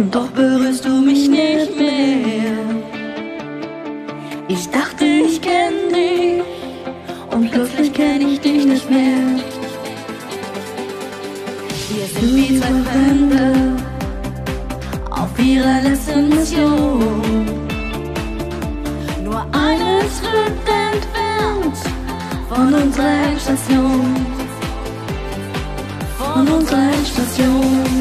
und doch berührst du mich nicht mehr. Ich dachte, ich kenn dich und plötzlich kenn ich dich nicht mehr. Wir sind wie zwei Fremde auf ihrer letzten Mission, nur einen Schritt entfernt von unserer Endstation, von unserer Endstation.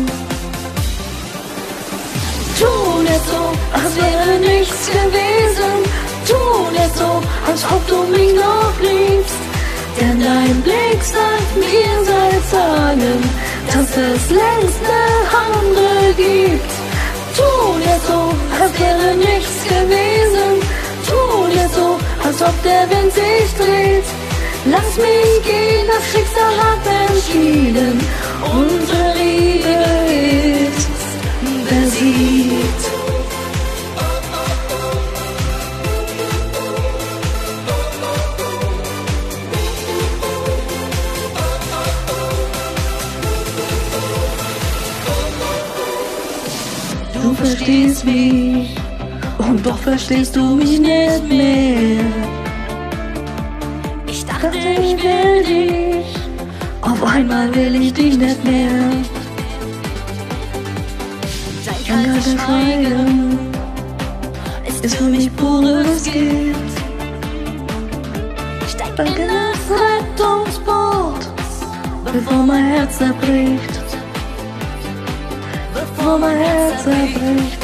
Tu jetzt so, als wäre nichts gewesen. Tu jetzt so, als ob du mich noch liebst. Denn dein Blick sagt mir seit Tagen, dass es längst eine andere gibt. Tu jetzt so, als wäre nichts gewesen. Tu jetzt so, als ob der Wind sich dreht. Lass mich gehen, das Schicksal hat entschieden. Unsere Liebe ist besiegt. Du verstehst mich und doch verstehst du mich nicht mehr. Ich dachte, ich will dich, auf einmal will ich dich nicht mehr. Dein kaltes Schweigen ist für mich pures Gift. Steig in das Rettungsboot, bevor mein Herz zerbricht. Bevor mein Herz zerbricht.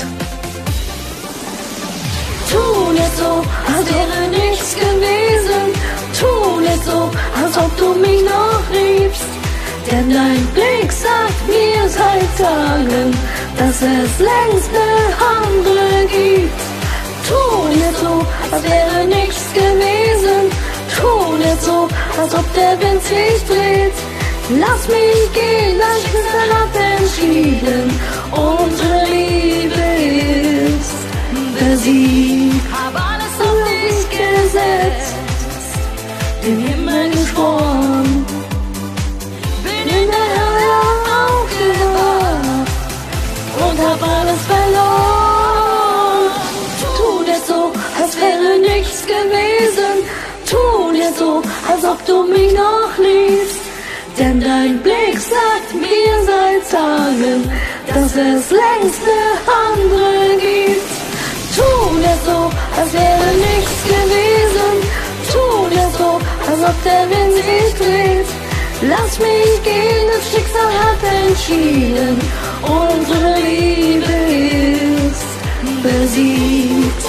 Tu nicht so, als wäre nichts gewesen. Tu nicht so, als ob du mich noch liebst. Denn dein Blick sagt mir seit Tagen, dass es längst eine andere gibt. Tu nicht so, als wäre nichts gewesen. Tu nicht so, als ob der Wind sich dreht. Lass mich gehen, das Schicksal hat entschieden. Unsere Liebe ist besiegt. Hab alles auf dich gesetzt, den Himmel geschworen. Bin in der Hölle aufgewacht und hab alles verloren. Tu dir so, als wäre nichts gewesen. Tu dir so, als ob du mich noch liebst. Denn dein Blick sagt mir seit Tagen, dass es längst eine andere gibt. Tu dir so, als wäre nichts gewesen. Tu dir so, als ob der Wind sich dreht. Lass mich gehen, das Schicksal hat entschieden. Unsere Liebe ist besiegt.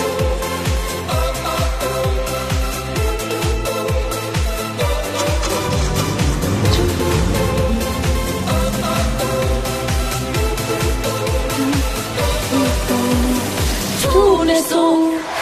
Tu nicht so,